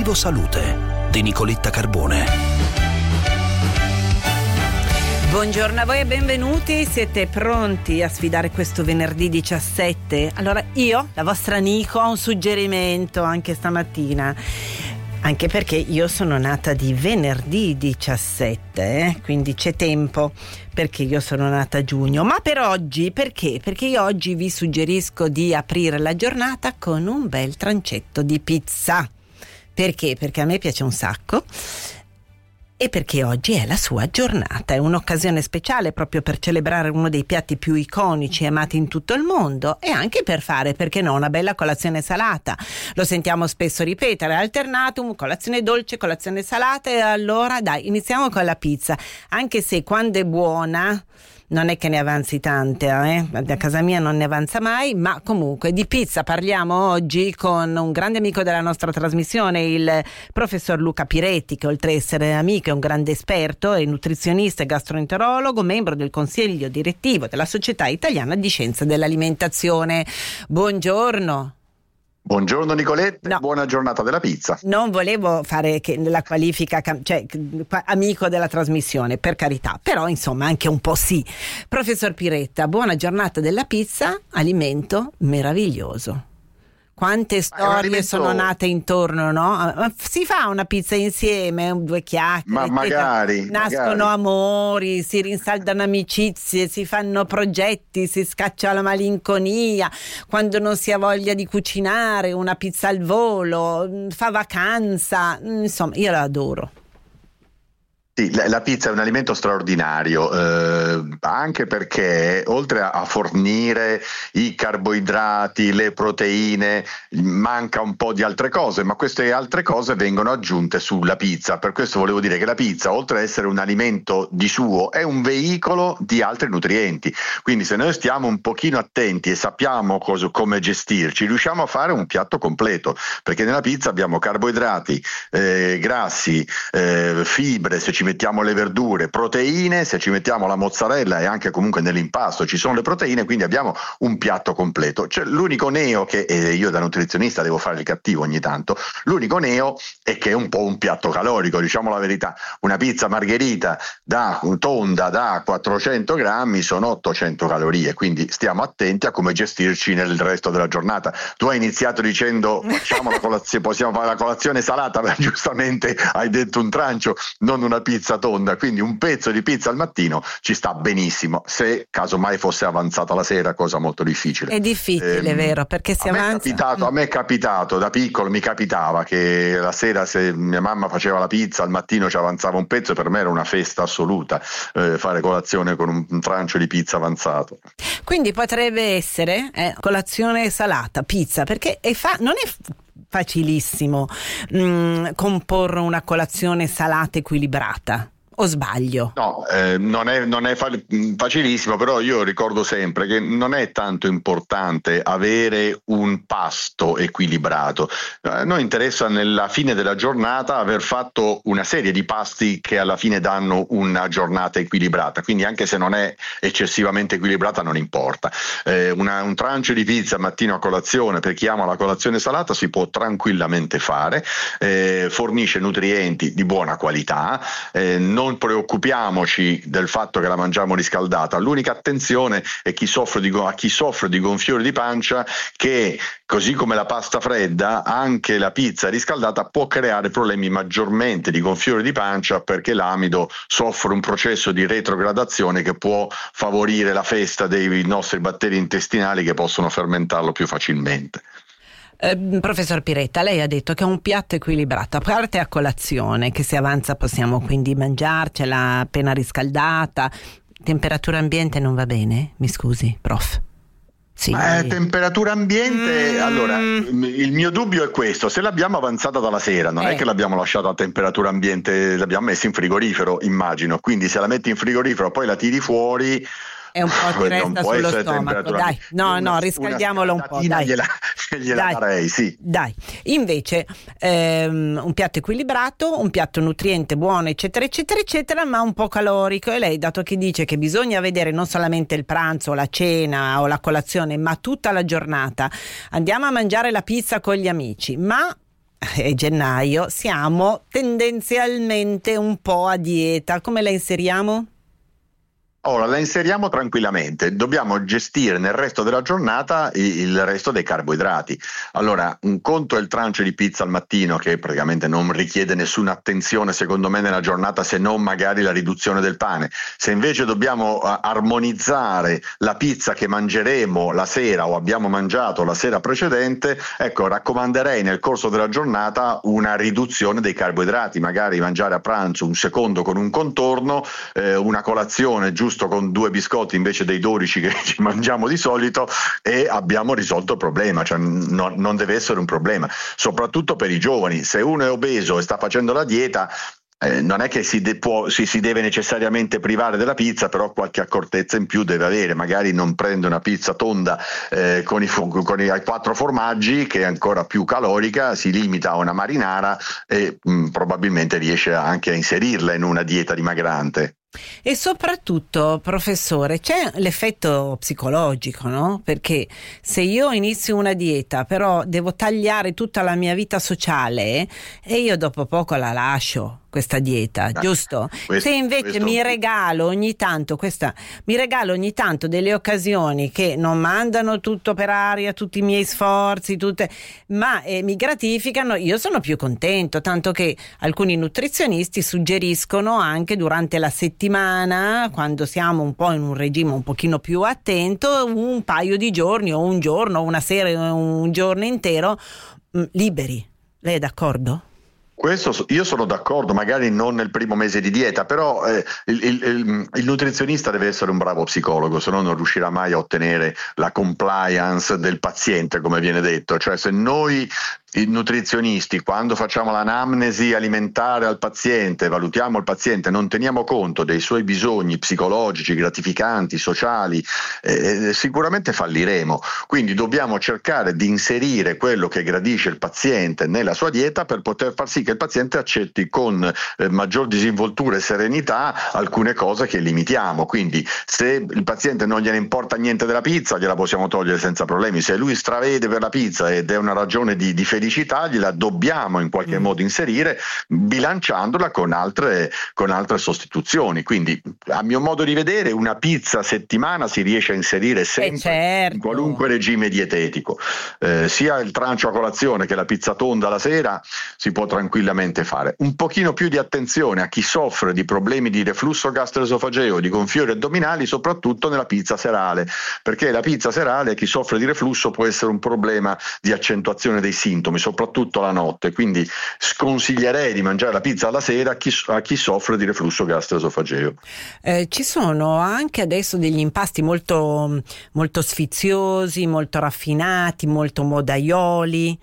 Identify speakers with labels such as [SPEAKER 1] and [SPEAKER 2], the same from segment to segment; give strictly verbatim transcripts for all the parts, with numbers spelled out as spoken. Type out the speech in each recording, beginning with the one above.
[SPEAKER 1] Vivo Salute di Nicoletta Carbone.
[SPEAKER 2] Buongiorno a voi e benvenuti. Siete pronti a sfidare questo venerdì diciassette? Allora io, la vostra Nico, ho un suggerimento anche stamattina. Anche perché io sono nata di venerdì diciassette, eh? Quindi c'è tempo, perché io sono nata a giugno. Ma per oggi, perché? Perché io oggi vi suggerisco di aprire la giornata con un bel trancetto di pizza. Perché? Perché a me piace un sacco e perché oggi è la sua giornata. È un'occasione speciale proprio per celebrare uno dei piatti più iconici e amati in tutto il mondo, e anche per fare, perché no, una bella colazione salata. Lo sentiamo spesso ripetere, alternatum, colazione dolce, colazione salata, e allora dai, iniziamo con la pizza, anche se quando è buona non è che ne avanzi tante, eh? A casa mia non ne avanza mai, ma comunque di pizza parliamo oggi con un grande amico della nostra trasmissione, il professor Luca Piretti, che oltre a essere amico è un grande esperto, è nutrizionista e gastroenterologo, membro del consiglio direttivo della Società Italiana di Scienza dell'Alimentazione. Buongiorno.
[SPEAKER 3] Buongiorno Nicoletta,
[SPEAKER 2] no,
[SPEAKER 3] buona giornata della pizza.
[SPEAKER 2] Non volevo fare che la qualifica, cioè amico della trasmissione, per carità, però insomma anche un po' sì. Professor Piretta, buona giornata della pizza, alimento meraviglioso. Quante storie alimento... sono nate intorno, no? Si fa una pizza insieme, due chiacchiere,
[SPEAKER 3] ma magari
[SPEAKER 2] nascono
[SPEAKER 3] magari.
[SPEAKER 2] amori, si rinsaldano amicizie, si fanno progetti, si scaccia la malinconia, quando non si ha voglia di cucinare, una pizza al volo, fa vacanza, insomma io la adoro.
[SPEAKER 3] Sì, la, la pizza è un alimento straordinario, eh, anche perché oltre a, a fornire i carboidrati, le proteine, manca un po' di altre cose, ma queste altre cose vengono aggiunte sulla pizza. Per questo volevo dire che la pizza, oltre ad essere un alimento di suo, è un veicolo di altri nutrienti. Quindi se noi stiamo un pochino attenti e sappiamo cosa, come gestirci, riusciamo a fare un piatto completo, perché nella pizza abbiamo carboidrati, eh, grassi, eh, fibre, se ci mettiamo le verdure, proteine, se ci mettiamo la mozzarella, e anche comunque nell'impasto ci sono le proteine, quindi abbiamo un piatto completo. Cioè, l'unico neo che eh, io da nutrizionista devo fare il cattivo ogni tanto, l'unico neo è che è un po' un piatto calorico, diciamo la verità. Una pizza margherita da tonda da quattrocento grammi sono ottocento calorie, quindi stiamo attenti a come gestirci nel resto della giornata. Tu hai iniziato dicendo facciamo la colazione, possiamo fare la colazione salata, ma giustamente hai detto un trancio, non una pizza tonda, quindi un pezzo di pizza al mattino ci sta benissimo, se casomai fosse avanzata la sera, cosa molto difficile.
[SPEAKER 2] È difficile, eh, vero, perché si
[SPEAKER 3] a
[SPEAKER 2] avanza.
[SPEAKER 3] Me è capitato, a me è capitato, da piccolo mi capitava che la sera, se mia mamma faceva la pizza, al mattino ci avanzava un pezzo, e per me era una festa assoluta eh, fare colazione con un, un trancio di pizza avanzato.
[SPEAKER 2] Quindi potrebbe essere eh, colazione salata, pizza, perché è fa- non è facilissimo mh, comporre una colazione salata equilibrata. O sbaglio?
[SPEAKER 3] No, eh, non è, non è facilissimo, però io ricordo sempre che non è tanto importante avere un pasto equilibrato. A noi interessa nella fine della giornata aver fatto una serie di pasti che alla fine danno una giornata equilibrata, quindi anche se non è eccessivamente equilibrata non importa. Eh, una, un trancio di pizza al mattino a colazione, per chi ama la colazione salata, si può tranquillamente fare, eh, fornisce nutrienti di buona qualità, eh, non Non preoccupiamoci del fatto che la mangiamo riscaldata. L'unica attenzione è chi soffre di, a chi soffre di gonfiore di pancia, che così come la pasta fredda, anche la pizza riscaldata può creare problemi maggiormente di gonfiore di pancia, perché l'amido soffre un processo di retrogradazione che può favorire la festa dei nostri batteri intestinali, che possono fermentarlo più facilmente.
[SPEAKER 2] Eh, professor Piretta, lei ha detto che è un piatto equilibrato, a parte a colazione che si avanza possiamo quindi mangiarcela appena riscaldata. Temperatura ambiente non va bene? Mi scusi, prof. Sì.
[SPEAKER 3] Eh, temperatura ambiente, mm. allora il mio dubbio è questo: se l'abbiamo avanzata dalla sera, non eh. è che l'abbiamo lasciata a temperatura ambiente, l'abbiamo messa in frigorifero, immagino, quindi se la metti in frigorifero poi la tiri fuori,
[SPEAKER 2] è un po' ti resta sullo stomaco, dai, no
[SPEAKER 3] una,
[SPEAKER 2] no riscaldiamolo un po', dai,
[SPEAKER 3] gliela, gliela
[SPEAKER 2] dai,
[SPEAKER 3] darei, sì.
[SPEAKER 2] Dai, invece ehm, un piatto equilibrato, un piatto nutriente buono, eccetera eccetera eccetera, ma un po' calorico. E lei, dato che dice che bisogna vedere non solamente il pranzo, la cena o la colazione, ma tutta la giornata, andiamo a mangiare la pizza con gli amici, ma è gennaio, siamo tendenzialmente un po' a dieta. Come la inseriamo?
[SPEAKER 3] Ora la inseriamo tranquillamente, dobbiamo gestire nel resto della giornata il resto dei carboidrati. Allora, un conto è il trancio di pizza al mattino, che praticamente non richiede nessuna attenzione secondo me nella giornata, se non magari la riduzione del pane. Se invece dobbiamo armonizzare la pizza che mangeremo la sera o abbiamo mangiato la sera precedente, ecco, raccomanderei nel corso della giornata una riduzione dei carboidrati, magari mangiare a pranzo un secondo con un contorno, eh, una colazione giusto con due biscotti invece dei dodici che ci mangiamo di solito, e abbiamo risolto il problema. Cioè no, non deve essere un problema, soprattutto per i giovani. Se uno è obeso e sta facendo la dieta, eh, non è che si, de- può, si, si deve necessariamente privare della pizza, però qualche accortezza in più deve avere. Magari non prende una pizza tonda eh, con, i, con i quattro formaggi, che è ancora più calorica, si limita a una marinara e mh, probabilmente riesce anche a inserirla in una dieta dimagrante.
[SPEAKER 2] E soprattutto, professore, c'è l'effetto psicologico, no? Perché se io inizio una dieta, però devo tagliare tutta la mia vita sociale, e io dopo poco la lascio questa dieta, ah, giusto?
[SPEAKER 3] Questo,
[SPEAKER 2] se invece
[SPEAKER 3] questo...
[SPEAKER 2] mi regalo ogni tanto questa mi regalo ogni tanto delle occasioni che non mandano tutto per aria, tutti i miei sforzi, tutte, ma eh, mi gratificano, io sono più contento, tanto che alcuni nutrizionisti suggeriscono anche durante la settimana, quando siamo un po' in un regime un pochino più attento, un paio di giorni o un giorno, una sera, un giorno intero mh, liberi. Lei è d'accordo?
[SPEAKER 3] Questo io sono d'accordo, magari non nel primo mese di dieta, però eh, il, il, il nutrizionista deve essere un bravo psicologo, se no non riuscirà mai a ottenere la compliance del paziente, come viene detto. Cioè, se noi i nutrizionisti, quando facciamo l'anamnesi alimentare al paziente, valutiamo il paziente, non teniamo conto dei suoi bisogni psicologici, gratificanti, sociali, eh, sicuramente falliremo. Quindi dobbiamo cercare di inserire quello che gradisce il paziente nella sua dieta, per poter far sì che il paziente accetti con eh, maggior disinvoltura e serenità alcune cose che limitiamo. Quindi se il paziente non gliene importa niente della pizza, gliela possiamo togliere senza problemi. Se lui stravede per la pizza ed è una ragione di, di felicità, gliela dobbiamo in qualche mm. modo inserire, bilanciandola con altre, con altre sostituzioni. Quindi, a mio modo di vedere, una pizza a settimana si riesce a inserire sempre,
[SPEAKER 2] eh certo,
[SPEAKER 3] in qualunque regime dietetico, eh, sia il trancio a colazione che la pizza tonda la sera si può tranquillamente fare. Un pochino più di attenzione a chi soffre di problemi di reflusso gastroesofageo, di gonfiori addominali, soprattutto nella pizza serale, perché la pizza serale, a chi soffre di reflusso, può essere un problema di accentuazione dei sintomi, soprattutto la notte. Quindi sconsiglierei di mangiare la pizza alla sera a chi, a chi soffre di reflusso gastroesofageo.
[SPEAKER 2] Eh, ci sono anche adesso degli impasti molto, molto sfiziosi, molto raffinati, molto modaioli,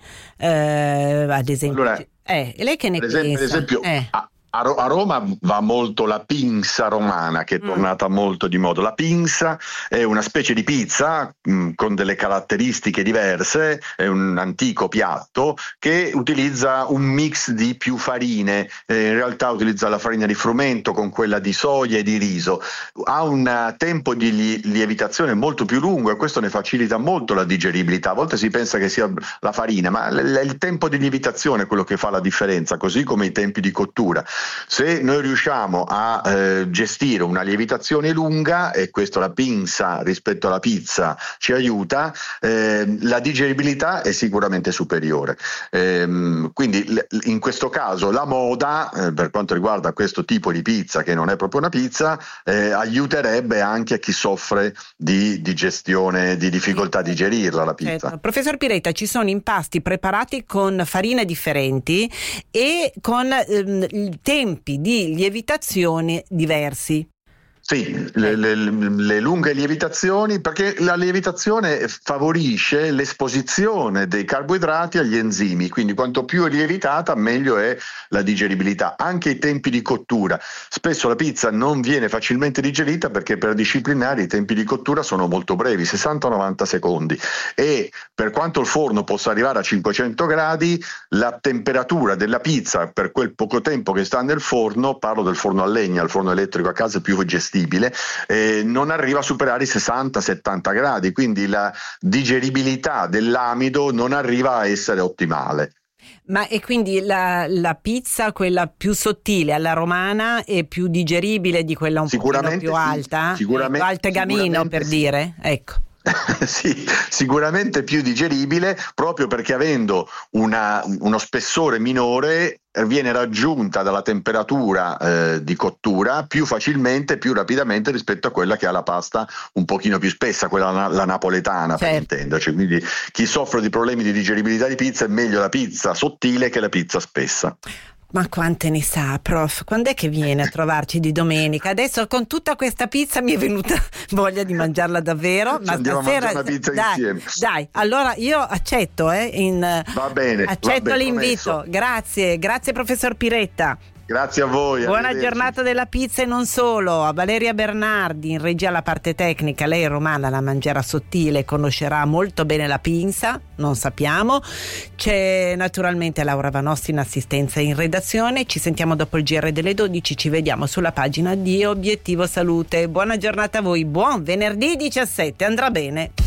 [SPEAKER 2] eh, ad esempio.
[SPEAKER 3] Allora,
[SPEAKER 2] eh, lei che ne
[SPEAKER 3] per esempio,
[SPEAKER 2] pensa?
[SPEAKER 3] per esempio
[SPEAKER 2] Eh.
[SPEAKER 3] a, a Roma va molto la pinza romana, che è tornata mm. molto di moda. La pinza è una specie di pizza mh, con delle caratteristiche diverse, è un antico piatto che utilizza un mix di più farine, eh, in realtà utilizza la farina di frumento con quella di soia e di riso, ha un tempo di li- lievitazione molto più lungo, e questo ne facilita molto la digeribilità. A volte si pensa che sia la farina, ma l- il tempo di lievitazione è quello che fa la differenza, così come i tempi di cottura. Se noi riusciamo a eh, gestire una lievitazione lunga, e questo la pinza rispetto alla pizza ci aiuta, eh, la digeribilità è sicuramente superiore. Eh, quindi l- in questo caso la moda, eh, per quanto riguarda questo tipo di pizza, che non è proprio una pizza, eh, aiuterebbe anche a chi soffre di digestione, di difficoltà a digerirla la pizza.
[SPEAKER 2] Certo. Professor Piretta, ci sono impasti preparati con farine differenti e con ehm, tempi di lievitazione diversi.
[SPEAKER 3] Sì, le, le, le lunghe lievitazioni, perché la lievitazione favorisce l'esposizione dei carboidrati agli enzimi, quindi quanto più è lievitata meglio è la digeribilità. Anche i tempi di cottura, spesso la pizza non viene facilmente digerita perché per disciplinare i tempi di cottura sono molto brevi, sessanta novanta secondi, e per quanto il forno possa arrivare a cinquecento gradi, la temperatura della pizza per quel poco tempo che sta nel forno, parlo del forno a legna, il forno elettrico a casa è più gestibile, Eh, non arriva a superare i sessanta settanta gradi, quindi la digeribilità dell'amido non arriva a essere ottimale.
[SPEAKER 2] Ma e quindi la, la pizza, quella più sottile alla romana, è più digeribile di quella un po' più
[SPEAKER 3] sì,
[SPEAKER 2] alta?
[SPEAKER 3] sicuramente,
[SPEAKER 2] ecco, alta gamino per
[SPEAKER 3] sì.
[SPEAKER 2] dire, ecco.
[SPEAKER 3] Sì, sicuramente più digeribile, proprio perché avendo una, uno spessore minore viene raggiunta dalla temperatura eh, di cottura più facilmente, più rapidamente rispetto a quella che ha la pasta un pochino più spessa, quella la napoletana, certo, per intenderci. Quindi chi soffre di problemi di digeribilità di pizza è meglio la pizza sottile che la pizza spessa.
[SPEAKER 2] Ma quante ne sa, prof? Quando è che viene a trovarci di domenica? Adesso con tutta questa pizza mi è venuta voglia di mangiarla davvero.
[SPEAKER 3] Ci
[SPEAKER 2] ma
[SPEAKER 3] andiamo
[SPEAKER 2] stasera
[SPEAKER 3] a mangiare una pizza
[SPEAKER 2] dai,
[SPEAKER 3] insieme.
[SPEAKER 2] Dai, allora io accetto, eh, in,
[SPEAKER 3] va bene,
[SPEAKER 2] accetto
[SPEAKER 3] va bene,
[SPEAKER 2] l'invito.
[SPEAKER 3] promesso.
[SPEAKER 2] Grazie, grazie professor Piretta.
[SPEAKER 3] Grazie a voi.
[SPEAKER 2] Buona giornata della pizza e non solo. A Valeria Bernardi in regia alla parte tecnica. Lei è romana, la mangerà sottile, conoscerà molto bene la pinza, non sappiamo. C'è naturalmente Laura Vanossi in assistenza e in redazione. Ci sentiamo dopo il G R delle dodici, ci vediamo sulla pagina di Obiettivo Salute. Buona giornata a voi, buon venerdì diciassette, andrà bene.